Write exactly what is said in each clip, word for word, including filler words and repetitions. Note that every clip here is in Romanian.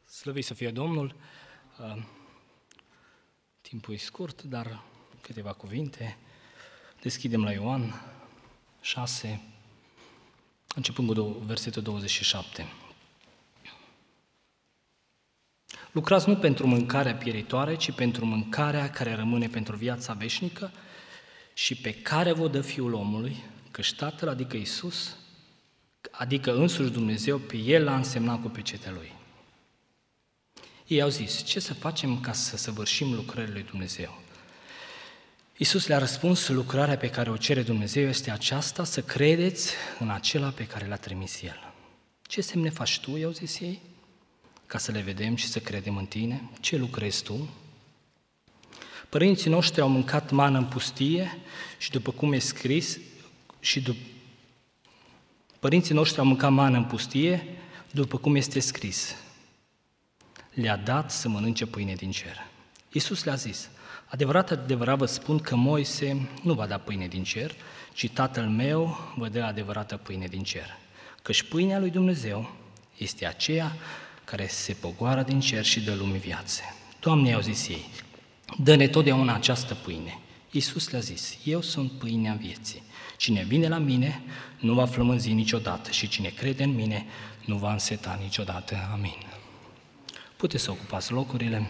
Slăvit să fie Domnul! Timpul e scurt, dar câteva cuvinte. Deschidem la Ioan șase, începând cu versetul douăzeci și șapte. Lucrați nu pentru mâncarea pieritoare, ci pentru mâncarea care rămâne pentru viața veșnică și pe care vă dă Fiul omului, căci Tatăl, adică Iisus, adică însuși Dumnezeu, pe El l-a însemnat cu pecetea Lui. Ei au zis, ce să facem ca să săvârșim lucrările lui Dumnezeu? Iisus le-a răspuns, lucrarea pe care o cere Dumnezeu este aceasta, să credeți în acela pe care l-a trimis El. Ce semne faci tu, i-au zis ei, ca să le vedem și să credem în tine? Ce lucrezi tu? Părinții noștri au mâncat mană în pustie și după cum e scris, și după Părinții noștri au mâncat mană în pustie, după cum este scris. Le-a dat să mănânce pâine din cer. Iisus le-a zis, adevărat, adevărat vă spun că Moise nu va da pâine din cer, ci Tatăl meu vă dă adevărată pâine din cer. Căci pâinea lui Dumnezeu este aceea care se pogoară din cer și dă lumii viață. Doamne, i-au zis ei, dă-ne totdeauna această pâine. Iisus le-a zis, eu sunt pâinea vieții. Cine vine la mine nu va flămânzi niciodată și cine crede în mine nu va înseta niciodată. Amin. Puteți să ocupați locurile.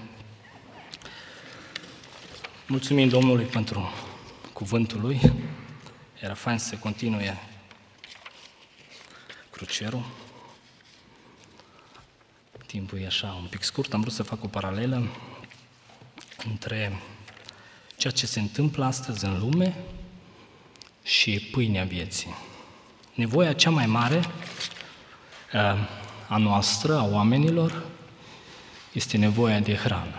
Mulțumim Domnului pentru cuvântul Lui. Era fain să continue crucerul. Timpul e așa un pic scurt. Am vrut să fac o paralelă între ceea ce se întâmplă astăzi în lume și pâinea vieții. Nevoia cea mai mare a noastră, a oamenilor, este nevoia de hrană.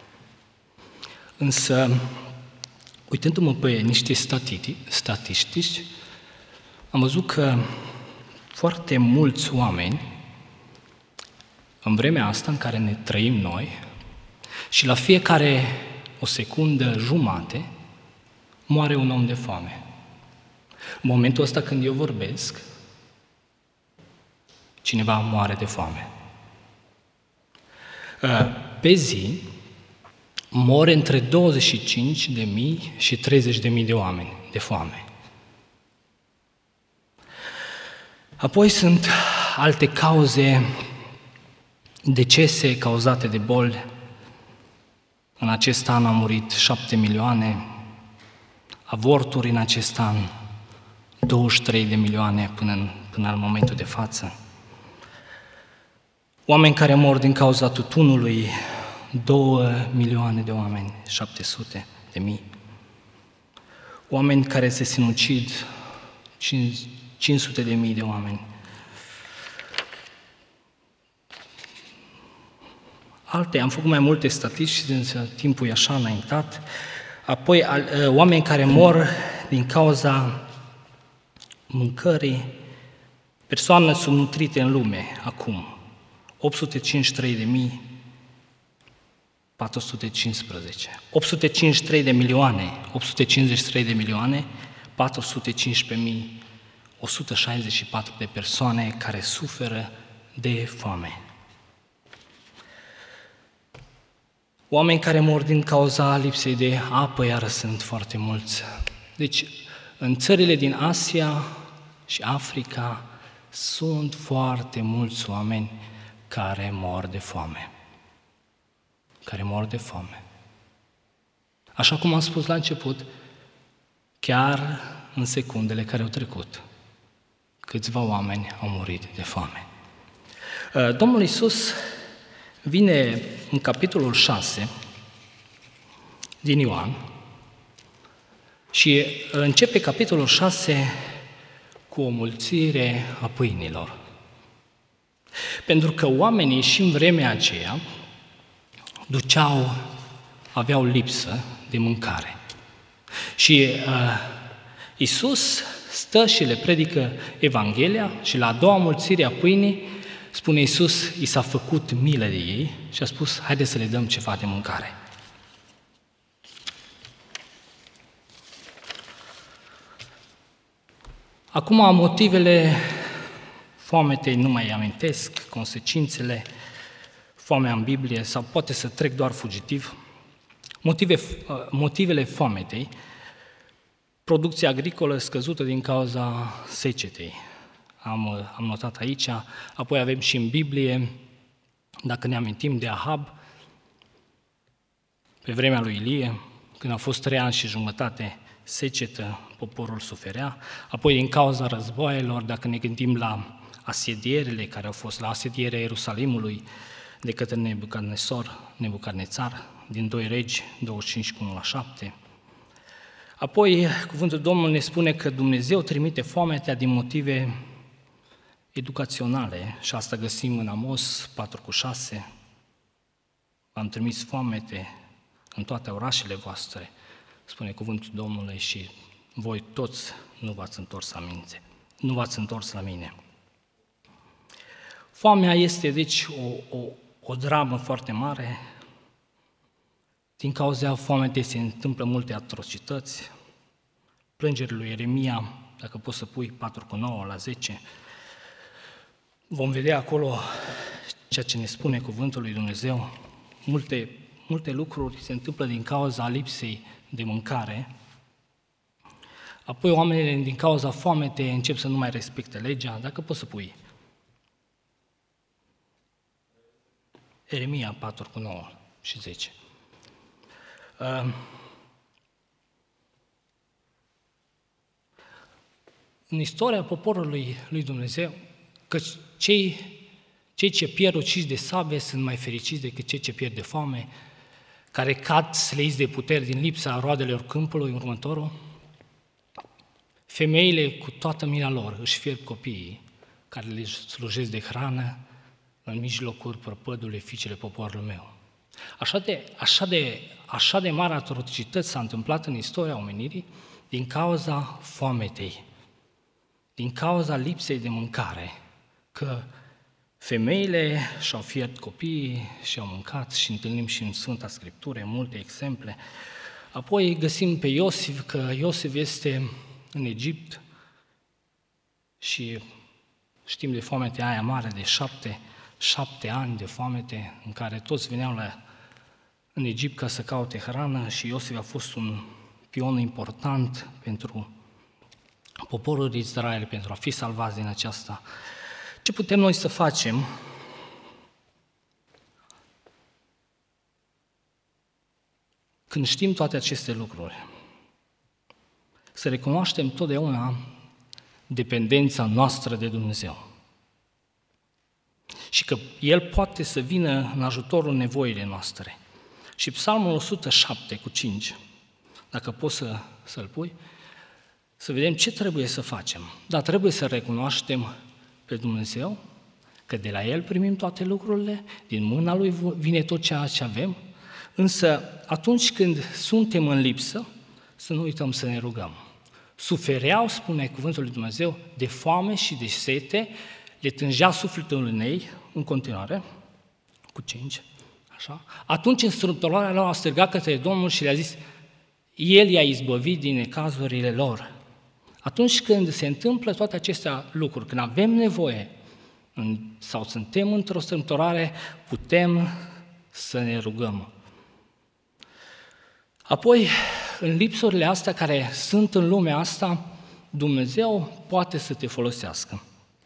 Însă, uitându-mă pe niște statistici, am văzut că foarte mulți oameni, în vremea asta în care ne trăim noi, și la fiecare o secundă jumate, moare un om de foame. În momentul ăsta când eu vorbesc, cineva moare de foame. Pe zi, mor între douăzeci și cinci de mii și treizeci de mii de oameni de foame. Apoi sunt alte cauze, decese cauzate de boli. În acest an au murit șapte milioane, avorturi în acest an, douăzeci și trei de milioane până în, până în momentul de față. Oameni care mor din cauza tutunului, două milioane de oameni, șapte sute de mii. Oameni care se sinucid, cinci sute de mii de oameni. Alte, am făcut mai multe statistici, însă timpul e așa înaintat. Apoi, oameni care mor din cauza mâncării, persoane subnutrite în lume, acum, opt sute cincizeci și trei de mii patru sute cincisprezece. opt sute cincizeci și trei de milioane, opt sute cincizeci și trei de milioane, patru sute cincisprezece mii, o sută șaizeci și patru de persoane care suferă de foame. Oameni care mor din cauza lipsei de apă, iară sunt foarte mulți. Deci, în țările din Asia și Africa sunt foarte mulți oameni care mor de foame. Care mor de foame. Așa cum am spus la început, chiar în secundele care au trecut, câțiva oameni au murit de foame. Domnul Iisus vine în capitolul șase din Ioan și începe capitolul șase cu o mulțire a pâinilor. Pentru că oamenii și în vremea aceea duceau, aveau lipsă de mâncare. Și uh, Iisus stă și le predică Evanghelia și la a doua mulțire a pâinii, spune Iisus, i s-a făcut milă de ei și a spus, haideți să le dăm ceva de mâncare. Acum, motivele foametei nu mai amintesc, consecințele foamea în Biblie, sau poate să trec doar fugitiv. Motive, motivele foametei: producția agricolă scăzută din cauza secetei. Am, am notat aici. Apoi avem și în Biblie, dacă ne amintim de Ahab, pe vremea lui Ilie, când a fost trei ani și jumătate secetă, poporul suferea. Apoi din cauza războaielor, dacă ne gândim la asedierile care au fost, la asedierea Ierusalimului de către Nebucadnețar, Nebucadnețar, din doi Regi, douăzeci și cinci cu unu la șapte. Apoi, cuvântul Domnului ne spune că Dumnezeu trimite foametea din motive educaționale, și asta găsim în Amos patru cu șase. Am trimis foamete în toate orașele voastre, spune cuvântul Domnului, și voi toți nu v-ați întors la mine. Nu v-ați întors la mine. Foamea este, deci, o, o, o dramă foarte mare. Din cauza foametei se întâmplă multe atrocități. Plângerile lui Ieremia, dacă poți să pui patru cu nouă la zece, vom vedea acolo ceea ce ne spune cuvântul lui Dumnezeu. Multe, multe lucruri se întâmplă din cauza lipsei de mâncare. Apoi oamenii din cauza foametei încep să nu mai respecte legea. Dacă poți să pui Ieremia patru cu nouă și zece. În istoria poporului lui Dumnezeu, că cei, cei ce pierd uciși de sabie sunt mai fericiți decât cei ce pierd de foame, care cad sleiți de puteri din lipsa roadelor câmpului, următorul. Femeile cu toată mila lor își fierb copiii, care le slujesc de hrană în mijlocul prăpădului fiicele poporului meu. Așa de, așa, de, așa de mare atrocități s-a întâmplat în istoria omenirii din cauza foametei, din cauza lipsei de mâncare, că femeile și-au fiert copiii și-au mâncat, și întâlnim și în Sfânta Scriptură multe exemple. Apoi găsim pe Iosif, că Iosif este în Egipt și știm de foametea aia mare de șapte, șapte ani de foamete, în care toți veneau la, în Egipt ca să caute hrană, și Iosif a fost un pion important pentru poporul Israel, pentru a fi salvați din aceasta. Ce putem noi să facem? Când știm toate aceste lucruri, să recunoaștem totdeauna dependența noastră de Dumnezeu și că El poate să vină în ajutorul nevoile noastre. Și Psalmul o sută șapte cu cinci, dacă poți să, să-l pui, să vedem ce trebuie să facem. Dar trebuie să recunoaștem pe Dumnezeu, că de la El primim toate lucrurile, din mâna Lui vine tot ceea ce avem, însă atunci când suntem în lipsă, să nu uităm să ne rugăm. Sufereau, spune cuvântul lui Dumnezeu, de foame și de sete, le tângea sufletul în ei, în continuare, cu cinci, așa. Atunci în strâmtorarea lor a strigat către Domnul și le-a zis, El i-a izbăvit din necazurile lor. Atunci când se întâmplă toate aceste lucruri, când avem nevoie sau suntem într-o strâmtorare, putem să ne rugăm. Apoi, în lipsurile astea care sunt în lumea asta, Dumnezeu poate să te folosească.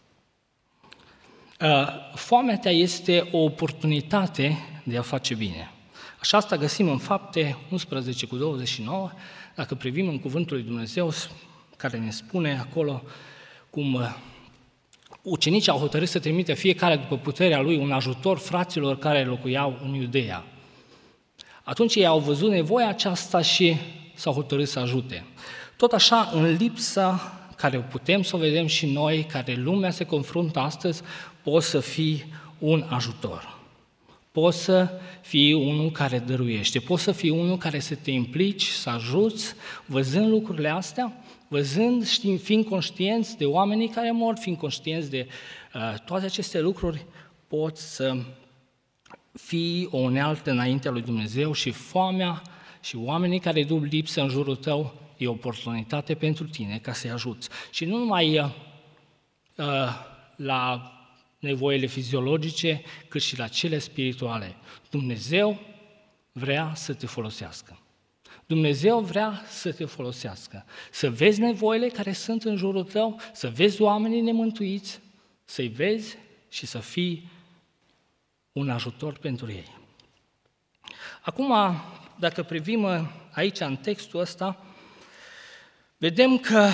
Foametea este o oportunitate de a face bine. Așa asta găsim în Fapte unsprezece cu douăzeci și nouă, dacă privim în cuvântul lui Dumnezeu, care ne spune acolo cum ucenicii au hotărât să trimite fiecare după puterea lui un ajutor fraților care locuiau în Iudeea. Atunci ei au văzut nevoia aceasta și s-au hotărât să ajute. Tot așa, în lipsa care putem să o vedem și noi, care lumea se confruntă astăzi, poți să fii un ajutor. Poți să fii unul care dăruiește, poți să fii unul care să te implici, să ajuți, văzând lucrurile astea, văzând, știm, fiind conștienți de oamenii care mor, fiind conștienți de uh, toate aceste lucruri, poți să fii o unealtă înaintea lui Dumnezeu și foamea și oamenii care duc lipsă în jurul tău e o oportunitate pentru tine ca să-i ajuți. Și nu numai uh, la nevoile fiziologice, cât și la cele spirituale. Dumnezeu vrea să te folosească. Dumnezeu vrea să te folosească. Să vezi nevoile care sunt în jurul tău, să vezi oamenii nemântuiți, să-i vezi și să fii un ajutor pentru ei. Acum, dacă privim aici în textul ăsta, vedem că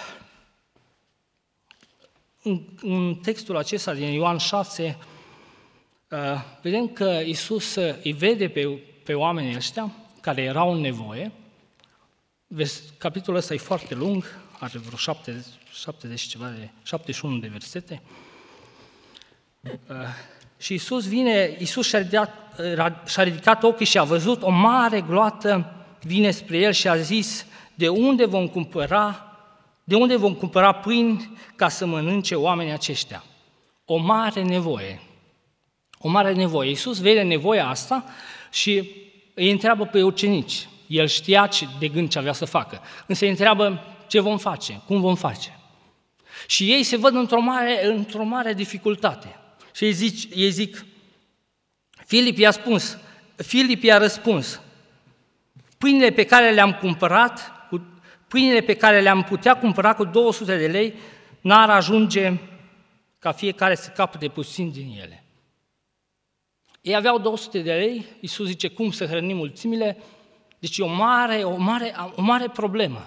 în, în textul acesta din Ioan șase, vedem că Iisus îi vede pe, pe oamenii ăștia care erau în nevoie. Capitolul ăsta e foarte lung, are vreo șaptezeci ceva de, șaptezeci și unu de versete. Și Iisus vine, Iisus și-a ridicat, și-a ridicat ochii și a văzut o mare gloată vine spre el și a zis: de unde vom cumpăra, de unde vom cumpăra pâini ca să mănânce oamenii aceștia? O mare nevoie. O mare nevoie. Iisus vede nevoia asta și îi întreabă pe ucenici. El știa de gând ce avea să facă, însă îi întreabă ce vom face, cum vom face. Și ei se văd într-o mare, într-o mare dificultate. Și ei zic, ei zic Filip i-a spus, Filip i-a răspuns: pâinile pe care le-am cumpărat, pâinile pe care le-am putea cumpăra cu două sute de lei, n-ar ajunge ca fiecare să capete puțin din ele. Ei aveau două sute de lei, Iisus zice cum să hrănim mulțimile, deci e o mare, o mare, o mare problemă.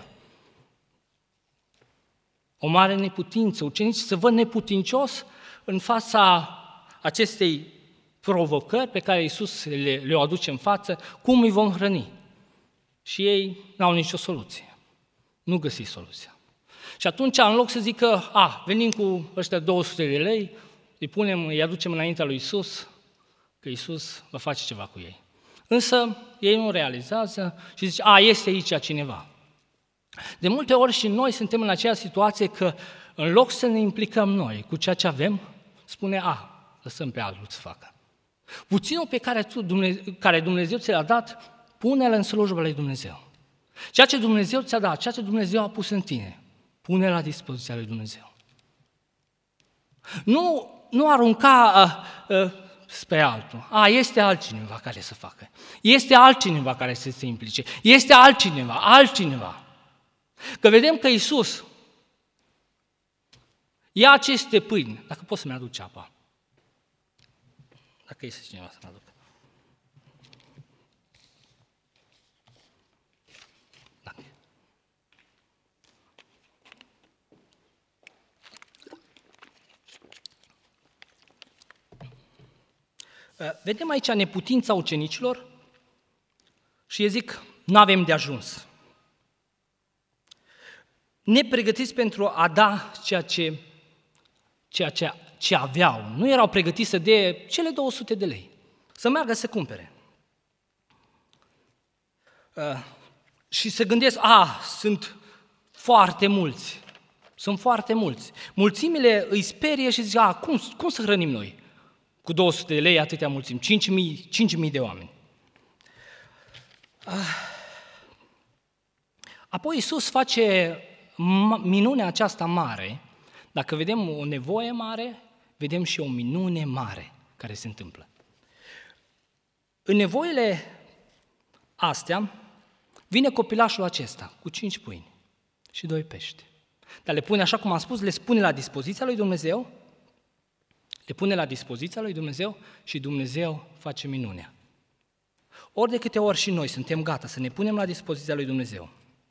O mare neputință. Ucenicii se văd neputincios în fața acestei provocări pe care Iisus le, le aduce în față, cum îi vom hrăni? Și ei n-au nicio soluție. Nu găsi soluția. Și atunci, în loc să zică, a, venim cu ăștia două sute de lei, îi punem, îi aducem înaintea lui Iisus, că Iisus va face ceva cu ei. Însă, ei nu realizează și zice, a, este aici cineva. De multe ori și noi suntem în aceeași situație că, în loc să ne implicăm noi cu ceea ce avem, spune, a, lăsăm pe altul să facă. Puținul pe care, tu, Dumnezeu, care Dumnezeu ți l-a dat, pune-l în slujba lui Dumnezeu. Ceea ce Dumnezeu ți-a dat, ceea ce Dumnezeu a pus în tine, pune la dispoziția lui Dumnezeu. Nu, nu arunca uh, uh, spre altul. A, este altcineva care să facă. Este altcineva care să se implice. Este altcineva, altcineva. Că vedem că Iisus ia aceste pâini. Dacă poți să-mi aduci apa. Dacă este cineva să-mi aducă. Dacă. Vedem aici neputința ucenicilor și ei zic, nu avem de ajuns. Nepregătiți pentru a da ceea ce, ceea ce, ce aveau. Nu erau pregătiți să dea cele două sute de lei, să meargă să cumpere. Uh, și se gândesc, a, sunt foarte mulți, sunt foarte mulți. Mulțimile îi sperie și zic, a, cum, cum să hrănim noi cu două sute de lei atâtea mulțimi, cinci mii de oameni. Uh, apoi Iisus face minunea aceasta mare. Dacă vedem o nevoie mare, vedem și o minune mare care se întâmplă. În nevoile astea vine copilașul acesta cu cinci pâini și doi pești. Dar le pune, așa cum am spus, le pune la dispoziția lui Dumnezeu, le pune la dispoziția lui Dumnezeu și Dumnezeu face minunea. Ori de câte ori și noi suntem gata să ne punem la dispoziția lui Dumnezeu,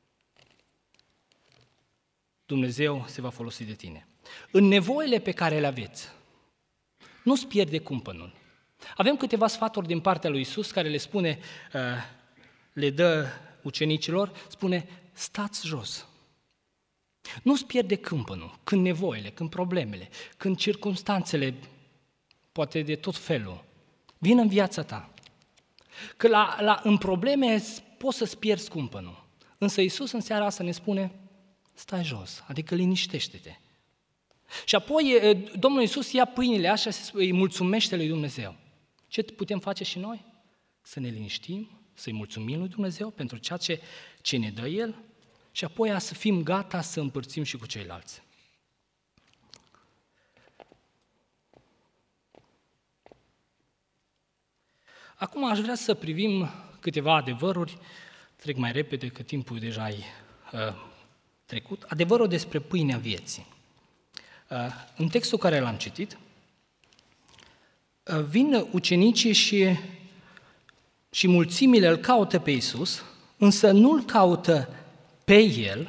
Dumnezeu se va folosi de tine. În nevoile pe care le aveți, nu-ți pierde cumpănul. Avem câteva sfaturi din partea lui Iisus care le spune, le dă ucenicilor, spune, stați jos. Nu-ți pierde cumpănul când nevoile, când problemele, când circumstanțele, poate de tot felul, vin în viața ta. Că la, la, în probleme poți să-ți pierzi cumpănul. Însă Iisus în seara asta ne spune, stai jos, adică liniștește-te. Și apoi Domnul Iisus ia pâinile așa și îi mulțumește lui Dumnezeu. Ce putem face și noi? Să ne liniștim, să-i mulțumim lui Dumnezeu pentru ceea ce, ce ne dă El și apoi să fim gata să împărțim și cu ceilalți. Acum aș vrea să privim câteva adevăruri, trec mai repede că timpul deja e uh, trecut, adevărul despre pâinea vieții. Uh, în textul care l-am citit, uh, vin ucenicii și, și mulțimile îl caută pe Iisus, însă nu-L caută pe El,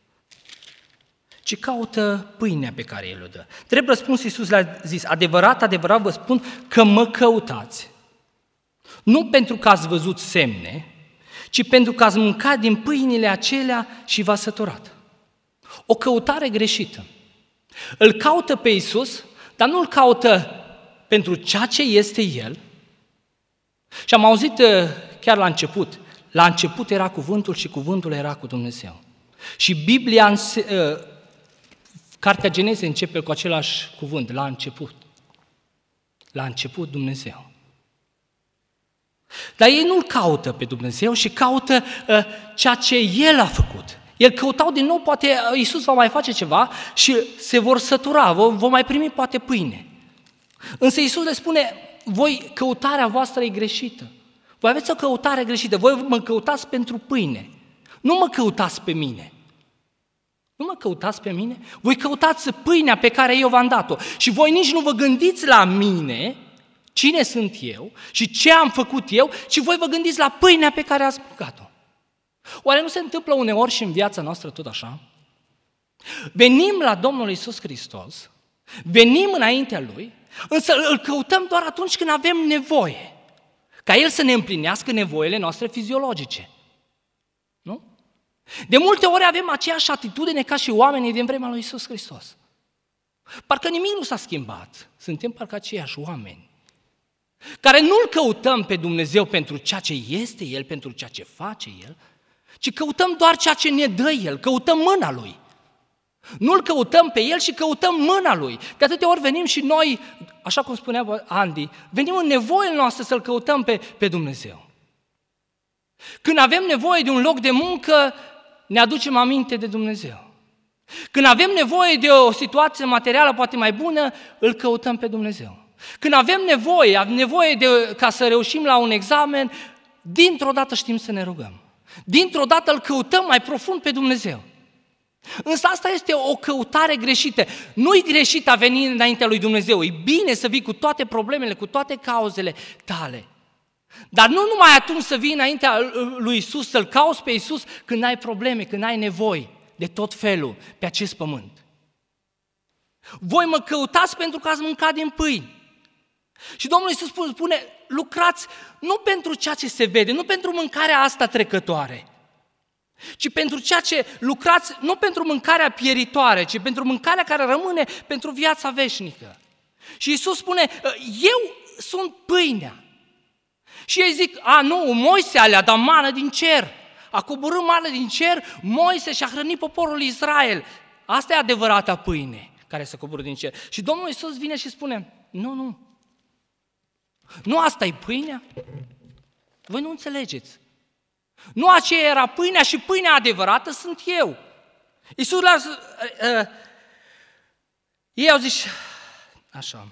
ci caută pâinea pe care El o dă. Drept răspuns, Iisus le-a zis, adevărat, adevărat vă spun că mă căutați, nu pentru că ați văzut semne, ci pentru că ați mâncat din pâinile acelea și v-ați săturat. O căutare greșită. Îl caută pe Iisus, dar nu îl caută pentru ceea ce este El. Și am auzit chiar la început, la început era cuvântul și cuvântul era cu Dumnezeu. Și Biblia, în Cartea Genese începe cu același cuvânt, la început. La început Dumnezeu. Dar ei nu-L caută pe Dumnezeu și caută uh, ceea ce El a făcut. El căutau din nou, poate Iisus va mai face ceva și se vor sătura, vor, vor mai primi poate pâine. Însă Iisus le spune, voi căutarea voastră e greșită. Voi aveți o căutare greșită, voi mă căutați pentru pâine. Nu mă căutați pe mine. Nu mă căutați pe mine? Voi căutați pâinea pe care eu v-am dat-o. Și voi nici nu vă gândiți la mine, cine sunt eu și ce am făcut eu, ci voi vă gândiți la pâinea pe care ați mâncat-o. Oare nu se întâmplă uneori și în viața noastră tot așa? Venim la Domnul Iisus Hristos, venim înaintea Lui, însă îl căutăm doar atunci când avem nevoie, ca El să ne împlinească nevoile noastre fiziologice. Nu? De multe ori avem aceeași atitudine ca și oamenii din vremea lui Iisus Hristos. Parcă nimic nu s-a schimbat, suntem parcă aceiași oameni, care nu-L căutăm pe Dumnezeu pentru ceea ce este El, pentru ceea ce face El, ci căutăm doar ceea ce ne dă El, căutăm mâna Lui. Nu-L căutăm pe El și căutăm mâna Lui. De atâtea ori venim și noi, așa cum spunea Andy, venim în nevoile noastre să-L căutăm pe, pe Dumnezeu. Când avem nevoie de un loc de muncă, ne aducem aminte de Dumnezeu. Când avem nevoie de o situație materială poate mai bună, îl căutăm pe Dumnezeu. Când avem nevoie, avem nevoie de, ca să reușim la un examen, dintr-o dată știm să ne rugăm. Dintr-o dată îl căutăm mai profund pe Dumnezeu. Însă asta este o căutare greșită. Nu-i greșit a veni înaintea lui Dumnezeu. E bine să vii cu toate problemele, cu toate cauzele tale. Dar nu numai atunci să vii înaintea lui Iisus, să-L cauți pe Iisus când ai probleme, când ai nevoi de tot felul pe acest pământ. Voi mă căutați pentru că ați mâncat din pâini. Și Domnul Iisus spune, lucrați nu pentru ceea ce se vede, nu pentru mâncarea asta trecătoare, ci pentru ceea ce lucrați, nu pentru mâncarea pieritoare, ci pentru mâncarea care rămâne pentru viața veșnică. Și Iisus spune, eu sunt pâinea. Și ei zic, a nu, Moise a le-a dat mană din cer, a coborât mană din cer, Moise și-a hrănit poporul Israel. Asta e adevărata pâine care se coboră din cer. Și Domnul Iisus vine și spune, nu, nu, nu asta e pâinea? Voi nu înțelegeți. Nu aceea era pâinea și pâinea adevărată sunt eu. Iisus le-a zis, uh, uh, ei au zis, așa,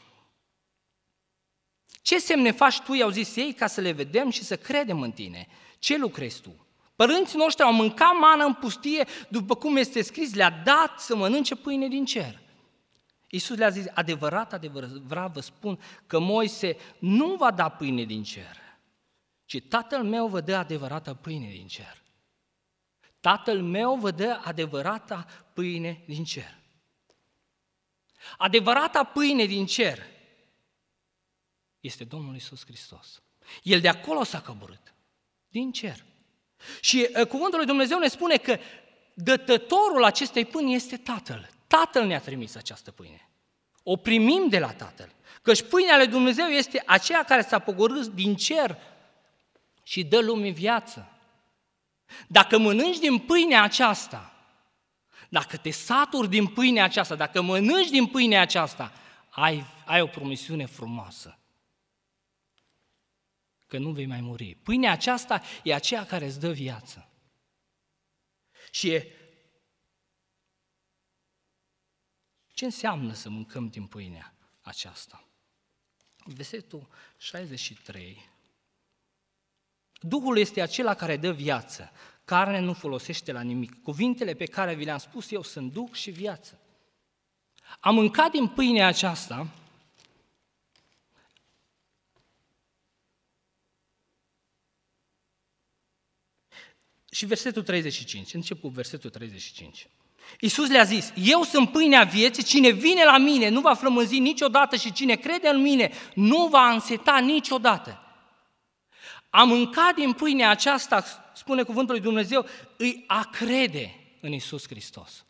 ce semne faci tu, i-au zis ei, ca să le vedem și să credem în tine? Ce lucrezi tu? Părinții noștri au mâncat mană în pustie, după cum este scris, le-a dat să mănânce pâine din cer. Iisus le-a zis, adevărat, adevărat vă spun că Moise nu va da pâine din cer, ci Tatăl meu vă dă adevărata pâine din cer. Tatăl meu vă dă adevărata pâine din cer. Adevărata pâine din cer este Domnul Iisus Hristos. El de acolo s-a coborât, din cer. Și cuvântul lui Dumnezeu ne spune că dătătorul acestei pâini este Tatăl. Tatăl ne-a trimis această pâine. O primim de la Tatăl. Căci pâinea lui Dumnezeu este aceea care s-a pogorât din cer și dă lumii viață. Dacă mănânci din pâinea aceasta, dacă te saturi din pâinea aceasta, dacă mănânci din pâinea aceasta, ai, ai o promisiune frumoasă. Că nu vei mai muri. Pâinea aceasta e aceea care îți dă viață. Și e... ce înseamnă să mâncăm din pâinea aceasta? Versetul șaizeci și trei Duhul este acela care dă viață. Carne nu folosește la nimic. Cuvintele pe care vi le-am spus eu sunt Duh și viață. Am mâncat din pâinea aceasta și versetul treizeci și cinci, încep cu versetul treizeci și cinci. Iisus le-a zis, eu sunt pâinea vieții, cine vine la mine nu va flămânzi niciodată și cine crede în mine nu va înseta niciodată. A mânca din pâinea aceasta, spune cuvântul lui Dumnezeu, îi a crede în Iisus Hristos.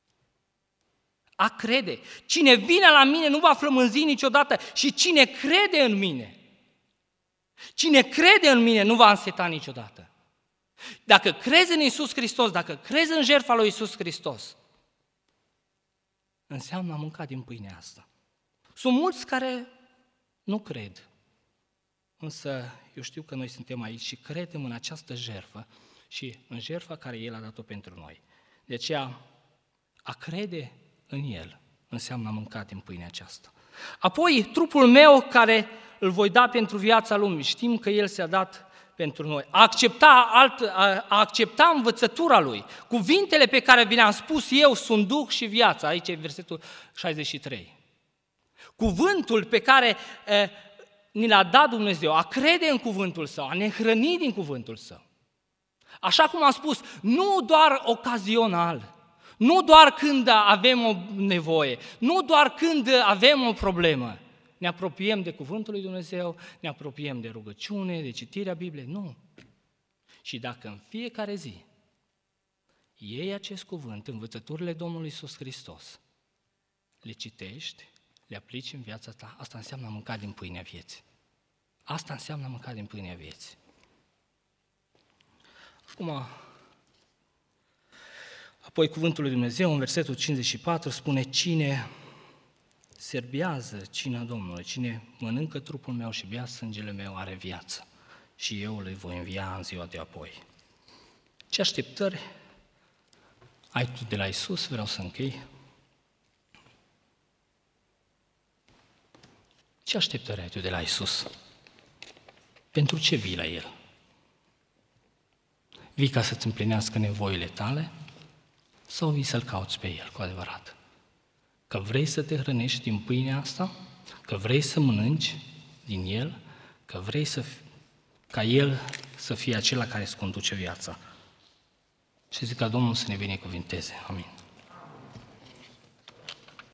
A crede. Cine vine la mine nu va flămânzi niciodată și cine crede în mine, cine crede în mine nu va înseta niciodată. Dacă crezi în Iisus Hristos, dacă crezi în jertfa lui Iisus Hristos, înseamnă a mânca din pâinea asta. Sunt mulți care nu cred, însă eu știu că noi suntem aici și credem în această jertfă și în jertfa care El a dat-o pentru noi. De aceea, a crede în El înseamnă a mânca din pâinea aceasta. Apoi, trupul meu care îl voi da pentru viața lumii, știm că El s-a dat pentru noi. A accepta, alt, a, a accepta învățătura Lui. Cuvintele pe care vi le-am spus eu sunt Duh și viață. Aici e versetul șaizeci și trei. Cuvântul pe care e, ni l-a dat Dumnezeu, a crede în cuvântul Său, a ne hrăni din cuvântul Său. Așa cum am spus, nu doar ocazional, nu doar când avem o nevoie, nu doar când avem o problemă, ne apropiem de cuvântul lui Dumnezeu, ne apropiem de rugăciune, de citirea Bibliei, nu. Și dacă în fiecare zi iei acest cuvânt, învățăturile Domnului Iisus Hristos, le citești, le aplici în viața ta, asta înseamnă a mânca din pâinea vieții. Asta înseamnă a mânca din pâinea vieții. Acum, apoi cuvântul lui Dumnezeu, în versetul cincizeci și patru, spune, cine serbează cina Domnului, cine mănâncă trupul meu și bea sângele meu are viață și eu le voi învia în ziua de apoi. Ce așteptări ai tu de la Iisus? Vreau să închei. Ce așteptări ai tu de la Iisus? Pentru ce vii la El? Vii ca să-ți împlinească nevoile tale sau vii să-L cauți pe El cu adevărat? Că vrei să te hrănești din pâinea asta, că vrei să mănânci din El, că vrei să fi, ca El să fie acela care îți conduce viața. Și zic ca Domnul să ne binecuvinteze. Amin.